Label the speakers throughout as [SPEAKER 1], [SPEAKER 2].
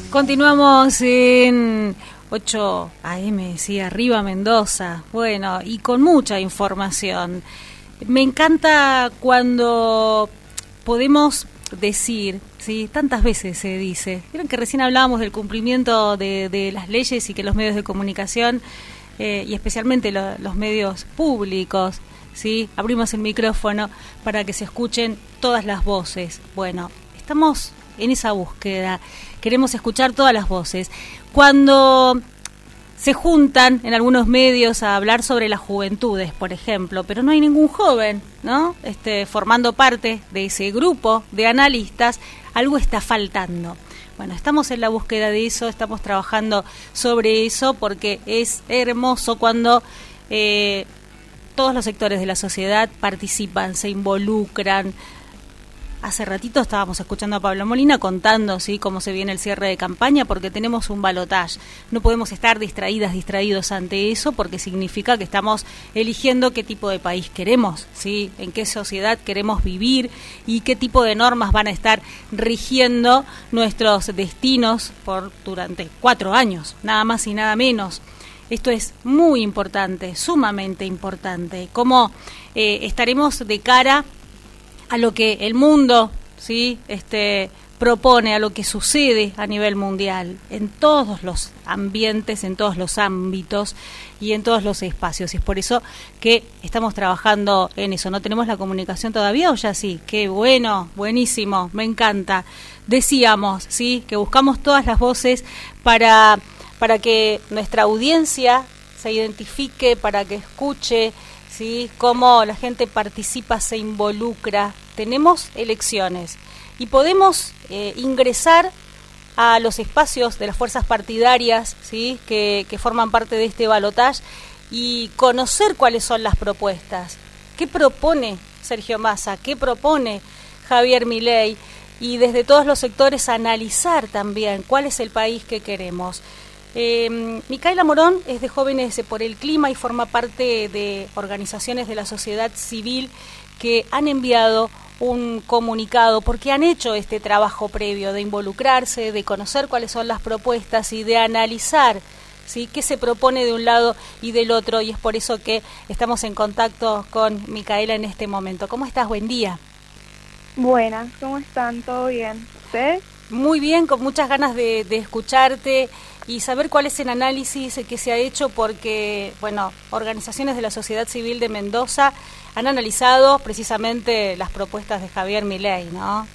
[SPEAKER 1] Continuamos en 8 AM, sí, arriba Mendoza. Bueno, y con mucha información. Me encanta cuando podemos decir, sí, tantas veces se dice. Vieron que recién hablábamos del cumplimiento de las leyes y que los medios de comunicación, y especialmente los medios públicos, sí, abrimos el micrófono para que se escuchen todas las voces. Bueno, estamos en esa búsqueda. Queremos escuchar todas las voces. Cuando se juntan en algunos medios a hablar sobre las juventudes, por ejemplo, pero no hay ningún joven, ¿no? Formando parte de ese grupo de analistas, algo está faltando. Bueno, estamos en la búsqueda de eso, estamos trabajando sobre eso, porque es hermoso cuando todos los sectores de la sociedad participan, se involucran. Hace ratito estábamos escuchando a Pablo Molina contando, ¿sí?, cómo se viene el cierre de campaña, porque tenemos un balotaje. No podemos estar distraídos ante eso, porque significa que estamos eligiendo qué tipo de país queremos, ¿sí?, en qué sociedad queremos vivir y qué tipo de normas van a estar rigiendo nuestros destinos durante 4 años, nada más y nada menos. Esto es muy importante, sumamente importante. Cómo estaremos de cara a lo que el mundo, ¿sí?, propone, a lo que sucede a nivel mundial, en todos los ambientes, en todos los ámbitos y en todos los espacios. Y es por eso que estamos trabajando en eso. ¿No tenemos la comunicación todavía o ya sí? Qué bueno, buenísimo, me encanta. Decíamos, ¿sí?, que buscamos todas las voces para que nuestra audiencia se identifique, para que escuche, ¿sí?, cómo la gente participa, se involucra. Tenemos elecciones y podemos ingresar a los espacios de las fuerzas partidarias, ¿sí?, que forman parte de este balotaje, y conocer cuáles son las propuestas. ¿Qué propone Sergio Massa? ¿Qué propone Javier Milei? Y desde todos los sectores analizar también cuál es el país que queremos. Micaela Morón es de Jóvenes por el Clima y forma parte de organizaciones de la sociedad civil que han enviado un comunicado porque han hecho este trabajo previo de involucrarse, de conocer cuáles son las propuestas y de analizar, ¿sí?, qué se propone de un lado y del otro, y es por eso que estamos en contacto con Micaela en este momento. ¿Cómo estás? Buen día.
[SPEAKER 2] Buenas, ¿cómo están? ¿Todo bien? ¿Ustedes?
[SPEAKER 1] Muy bien, con muchas ganas de escucharte y saber cuál es el análisis que se ha hecho, porque, bueno, organizaciones de la sociedad civil de Mendoza han analizado precisamente las propuestas de Javier Milei, ¿no?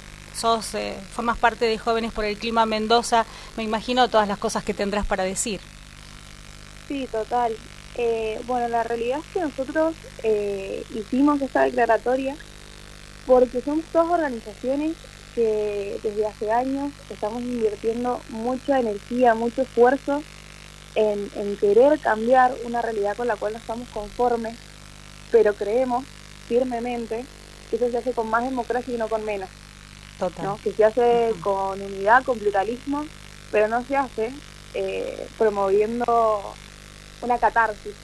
[SPEAKER 1] Formas parte de Jóvenes por el Clima Mendoza, me imagino todas las cosas que tendrás para decir.
[SPEAKER 2] Sí, total. Bueno, la realidad es que nosotros hicimos esta declaratoria porque somos todas organizaciones que desde hace años estamos invirtiendo mucha energía, mucho esfuerzo en querer cambiar una realidad con la cual no estamos conformes, pero creemos firmemente que eso se hace con más democracia y no con menos. Total. ¿No? Que se hace con unidad, con pluralismo, pero no se hace promoviendo una catarsis,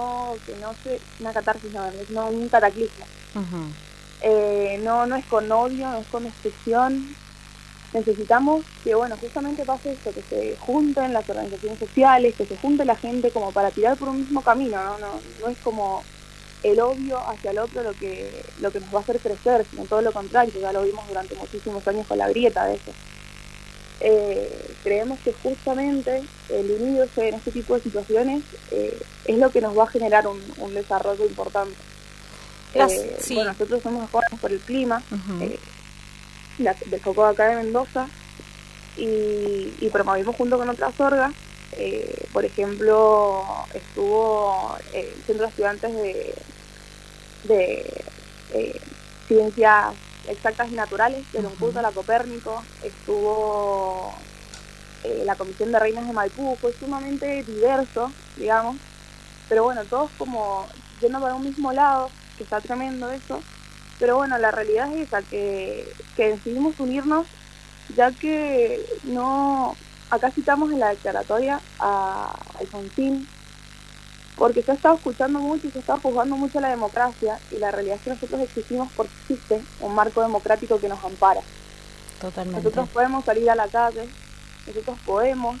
[SPEAKER 2] una catarsis no un cataclismo. Uh-huh. No es con odio, no es con destrucción. Necesitamos que, bueno, justamente pase esto, que se junten las organizaciones sociales, que se junte la gente como para tirar por un mismo camino, no es como el odio hacia el otro lo que nos va a hacer crecer, sino todo lo contrario. Ya lo vimos durante muchísimos años con la grieta de eso. Creemos que justamente el unirse en este tipo de situaciones es lo que nos va a generar un desarrollo importante. Sí. Bueno, nosotros somos Jóvenes por el Clima, uh-huh, del foco acá de Mendoza, y promovimos junto con otras orgas. Por ejemplo, estuvo el Centro de Estudiantes de Ciencias Exactas y Naturales del Unculto a la Copérnico, estuvo la Comisión de Reinas de Maipú. Fue sumamente diverso, digamos, pero bueno, todos como yendo para un mismo lado, que está tremendo eso. Pero bueno, la realidad es esa, que decidimos unirnos, ya que acá citamos en la declaratoria a Alfonsín, porque se ha estado escuchando mucho y se ha estado juzgando mucho la democracia, y la realidad es que nosotros existimos porque existe un marco democrático que nos ampara. Totalmente. Nosotros podemos salir a la calle nosotros podemos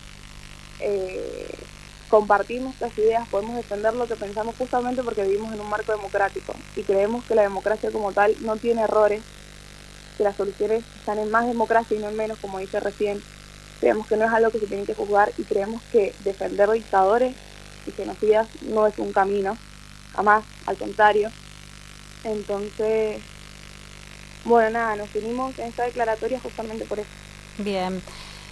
[SPEAKER 2] compartir nuestras ideas, podemos defender lo que pensamos justamente porque vivimos en un marco democrático y creemos que la democracia como tal no tiene errores, que las soluciones están en más democracia y no en menos, como dice recién. Creemos que no es algo que se tiene que juzgar y creemos que defender dictadores y genocidas no es un camino, jamás, al contrario. Entonces, bueno, nada, nos unimos en esta declaratoria justamente por eso.
[SPEAKER 1] Bien.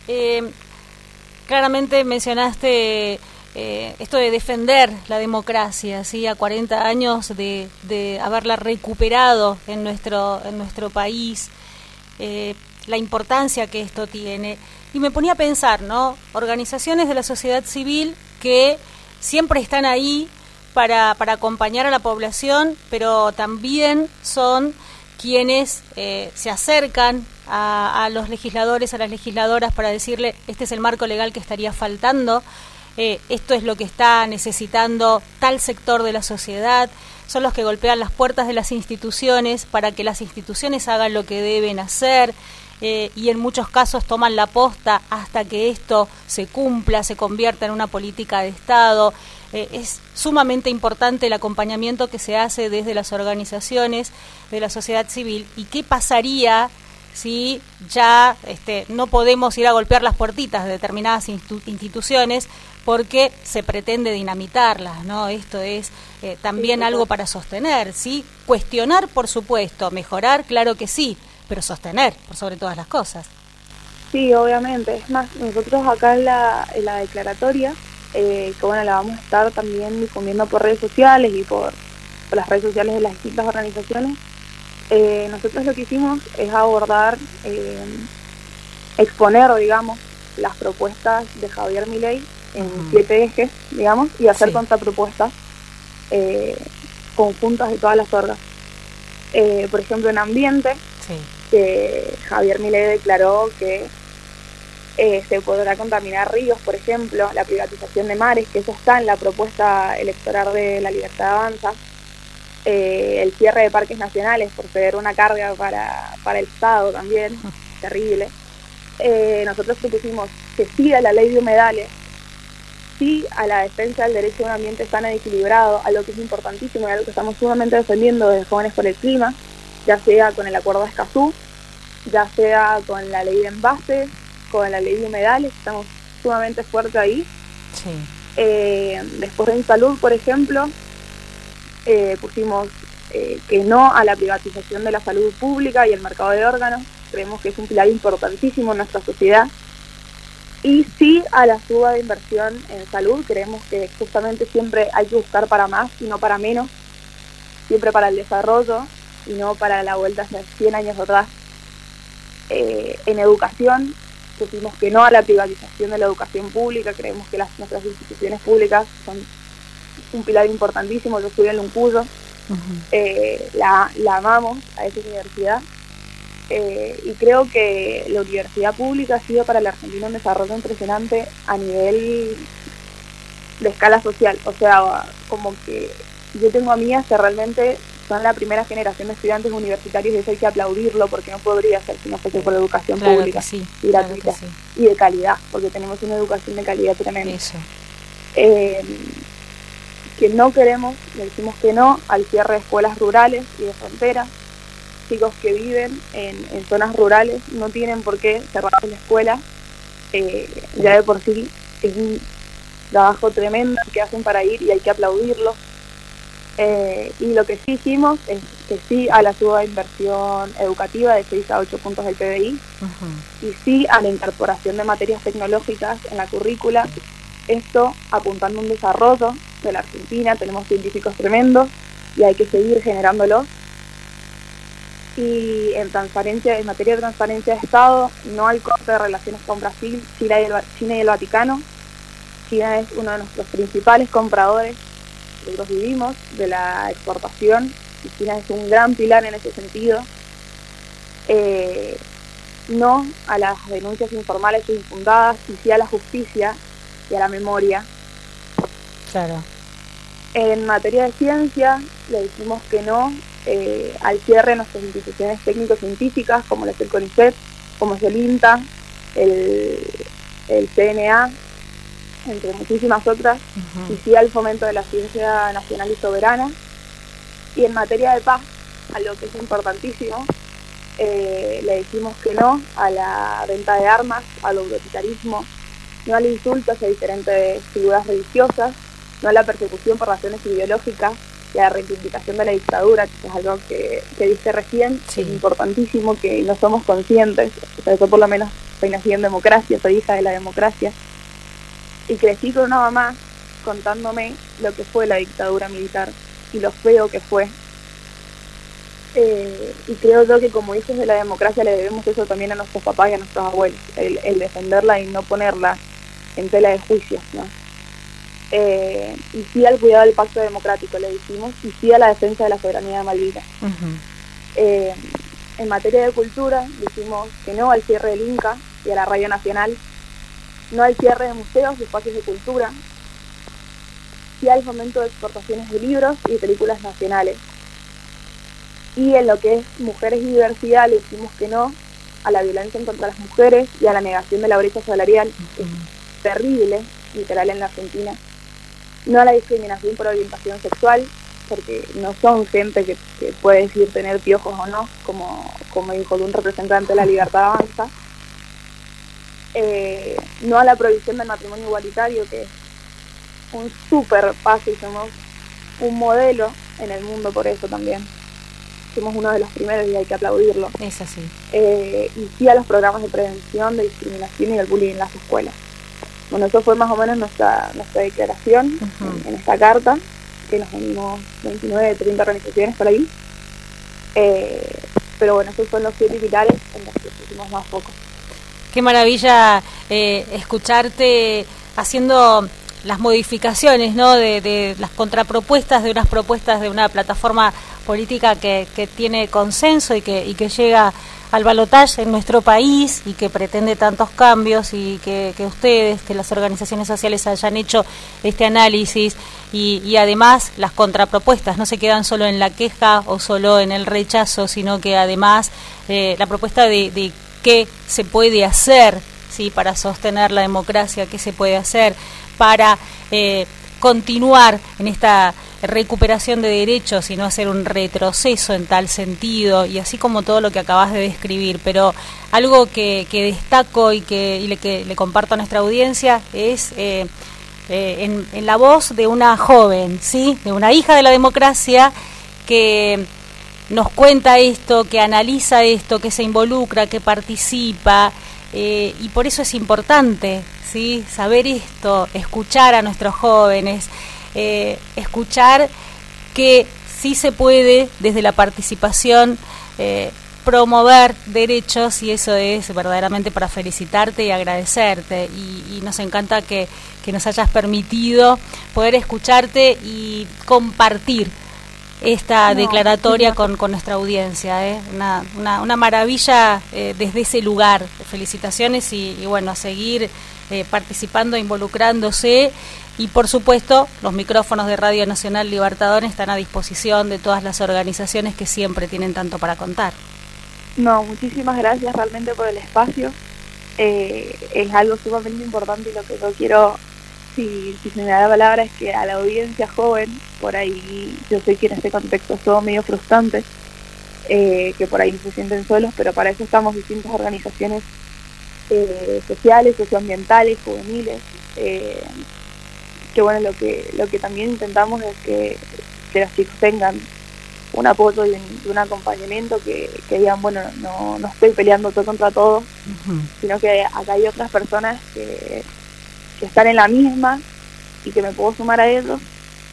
[SPEAKER 1] Claramente mencionaste esto de defender la democracia, ¿sí? A 40 años de haberla recuperado en nuestro país, la importancia que esto tiene. Y me ponía a pensar, ¿no? Organizaciones de la sociedad civil que siempre están ahí para acompañar a la población, pero también son quienes se acercan a los legisladores, a las legisladoras, para decirle, este es el marco legal que estaría faltando, esto es lo que está necesitando tal sector de la sociedad. Son los que golpean las puertas de las instituciones para que las instituciones hagan lo que deben hacer, y en muchos casos toman la posta hasta que esto se cumpla, se convierta en una política de Estado. Es sumamente importante el acompañamiento que se hace desde las organizaciones de la sociedad civil. ¿Y qué pasaría si ya no podemos ir a golpear las puertitas de determinadas instituciones porque se pretende dinamitarlas, ¿no? Esto es también algo para sostener, ¿sí? Cuestionar, por supuesto, mejorar, claro que sí, pero sostener, por sobre todas las cosas.
[SPEAKER 2] Sí, obviamente. Es más, nosotros acá en la declaratoria, que bueno, la vamos a estar también difundiendo por redes sociales y por las redes sociales de las distintas organizaciones. Nosotros lo que hicimos es abordar, exponer, digamos, las propuestas de Javier Milei en 7 ejes, digamos, y hacer contrapropuestas conjuntas de todas las orgas. Por ejemplo, en ambiente, que Javier Milei declaró que se podrá contaminar ríos, por ejemplo, la privatización de mares, que eso está en la propuesta electoral de La Libertad Avanza, el cierre de parques nacionales por ser una carga para el Estado también, terrible. Nosotros propusimos que sí a la ley de humedales, sí a la defensa del derecho a un ambiente sano y equilibrado, a lo que es importantísimo y a lo que estamos sumamente defendiendo desde Jóvenes por el Clima, ya sea con el acuerdo de Escazú, ya sea con la ley de envases, con la ley de humedales, estamos sumamente fuertes ahí. Sí. Después en salud, por ejemplo, pusimos que no a la privatización de la salud pública y el mercado de órganos, creemos que es un pilar importantísimo en nuestra sociedad. Y sí a la suba de inversión en salud, creemos que justamente siempre hay que buscar para más y no para menos, siempre para el desarrollo y no para la vuelta hacia 100 años atrás. En educación, pusimos que no a la privatización de la educación pública, creemos que nuestras instituciones públicas son un pilar importantísimo. Yo estudié en Luncuyo, la amamos a esa universidad, y creo que la universidad pública ha sido para la Argentina un desarrollo impresionante a nivel de escala social. O sea, como que yo tengo amigas que realmente son la primera generación de estudiantes universitarios y eso hay que aplaudirlo porque no podría ser si no fuese por la educación pública y gratuita y de calidad, porque tenemos una educación de calidad tremenda. Que no queremos, le decimos que no al cierre de escuelas rurales y de frontera. Chicos que viven en zonas rurales no tienen por qué cerrar la escuela, ya de por sí es un trabajo tremendo que hacen para ir y hay que aplaudirlo. Y lo que sí hicimos es que sí a la suba de inversión educativa de 6 a 8 puntos del PBI, y sí a la incorporación de materias tecnológicas en la currícula, esto apuntando a un desarrollo de la Argentina. Tenemos científicos tremendos y hay que seguir generándolos. Y en materia de transparencia de Estado, no hay corte de relaciones con Brasil, China y el Vaticano. China es uno de nuestros principales compradores, nosotros vivimos de la exportación y China es un gran pilar en ese sentido. No a las denuncias informales e infundadas y sí a la justicia y a la memoria.
[SPEAKER 1] Claro.
[SPEAKER 2] En materia de ciencia le decimos que no al cierre de nuestras instituciones técnico-científicas, como es el CONICET, como es el INTA, el del CNA, entre muchísimas otras, y sí al fomento de la ciencia nacional y soberana. Y en materia de paz, algo que es importantísimo, le decimos que no a la venta de armas, al autoritarismo, no al insulto hacia diferentes figuras religiosas, no a la persecución por razones ideológicas y a la reivindicación de la dictadura, que es algo que dije recién. Sí. Es importantísimo que no somos conscientes. O sea, yo por lo menos soy nacida en democracia, soy hija de la democracia, y crecí con una mamá contándome lo que fue la dictadura militar y lo feo que fue. Y creo yo que como hijos de la democracia le debemos eso también a nuestros papás y a nuestros abuelos, el defenderla y no ponerla en tela de juicio, ¿no? Y sí al cuidado del pacto democrático, le decimos, y sí a la defensa de la soberanía de Malvinas. En materia de cultura, decimos que no al cierre del Inca y a la Radio Nacional, no al cierre de museos y espacios de cultura, sí al fomento de exportaciones de libros y de películas nacionales. Y en lo que es mujeres y diversidad, le decimos que no a la violencia en contra de las mujeres y a la negación de la brecha salarial, que es terrible, literal, en la Argentina. No a la discriminación por orientación sexual, porque no son gente que puede decir tener piojos o no, como dijo un representante de La Libertad Avanza. No a la prohibición del matrimonio igualitario, que es un súper paso y somos un modelo en el mundo por eso también. Somos uno de los primeros y hay que aplaudirlo.
[SPEAKER 1] Es así.
[SPEAKER 2] Y sí a los programas de prevención de discriminación y del bullying en las escuelas. Bueno, eso fue más o menos nuestra declaración en esta carta, que nos unimos 29, 30 organizaciones por ahí. Pero bueno, esos son los 7 pilares en los que pusimos más foco.
[SPEAKER 1] Qué maravilla escucharte haciendo las modificaciones, ¿no? de las contrapropuestas de unas propuestas de una plataforma política que tiene consenso y que llega al balotaje en nuestro país y que pretende tantos cambios, y que ustedes, que las organizaciones sociales hayan hecho este análisis y además las contrapropuestas no se quedan solo en la queja o solo en el rechazo, sino que además la propuesta de qué se puede hacer, ¿sí?, para sostener la democracia, qué se puede hacer para continuar en esta recuperación de derechos y no hacer un retroceso en tal sentido, y así como todo lo que acabas de describir. Pero algo que destaco y que le comparto a nuestra audiencia es en la voz de una joven, ¿sí?, de una hija de la democracia que nos cuenta esto, que analiza esto, que se involucra, que participa, y por eso es importante, ¿sí?, saber esto, escuchar a nuestros jóvenes, escuchar que sí se puede desde la participación promover derechos, y eso es verdaderamente para felicitarte y agradecerte, y nos encanta que nos hayas permitido poder escucharte y compartir esta declaratoria con nuestra audiencia, una maravilla desde ese lugar. Felicitaciones y bueno, a seguir participando, involucrándose, y por supuesto los micrófonos de Radio Nacional Libertador están a disposición de todas las organizaciones que siempre tienen tanto para contar.
[SPEAKER 2] No, muchísimas gracias realmente por el espacio. Es algo sumamente importante, y lo que yo quiero, si se me da la palabra, es que a la audiencia joven, por ahí yo sé que en este contexto es todo medio frustrante, que por ahí se sienten solos, pero para eso estamos distintas organizaciones sociales, socioambientales, juveniles, que bueno, lo que también intentamos es que los chicos tengan un apoyo y un acompañamiento, que digan, bueno, no estoy peleando todo contra todos, sino que acá hay otras personas que están en la misma y que me puedo sumar a ellos.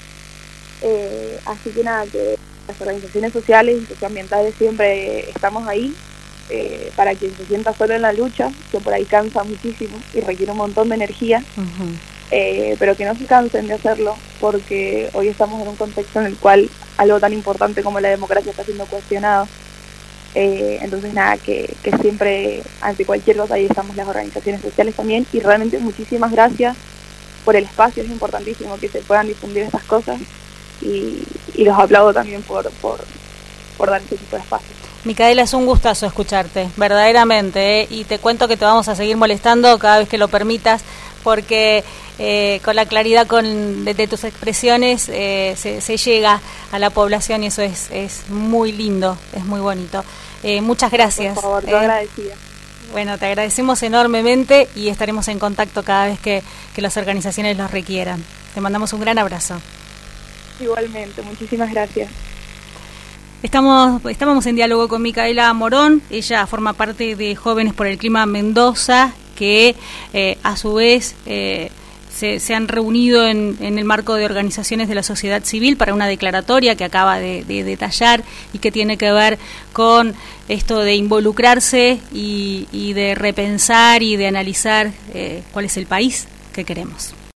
[SPEAKER 2] Así que nada, que las organizaciones sociales y socioambientales siempre estamos ahí para quien se sienta solo en la lucha, que por ahí cansa muchísimo y requiere un montón de energía, pero que no se cansen de hacerlo, porque hoy estamos en un contexto en el cual algo tan importante como la democracia está siendo cuestionado. Entonces nada, que siempre ante cualquier cosa ahí estamos las organizaciones sociales también, y realmente muchísimas gracias por el espacio. Es importantísimo que se puedan difundir estas cosas, y los aplaudo también por dar este tipo de espacio.
[SPEAKER 1] Micaela, es un gustazo escucharte, verdaderamente, y te cuento que te vamos a seguir molestando cada vez que lo permitas, porque con la claridad de tus expresiones se llega a la población y eso es muy lindo, es muy bonito. Muchas gracias.
[SPEAKER 2] Por favor, yo agradecida.
[SPEAKER 1] Bueno, te agradecemos enormemente y estaremos en contacto cada vez que las organizaciones los requieran. Te mandamos un gran abrazo.
[SPEAKER 2] Igualmente, muchísimas gracias.
[SPEAKER 1] Estábamos en diálogo con Micaela Morón. Ella forma parte de Jóvenes por el Clima Mendoza, que a su vez se han reunido en el marco de organizaciones de la sociedad civil para una declaratoria que acaba de detallar y que tiene que ver con esto de involucrarse y de repensar y de analizar cuál es el país que queremos.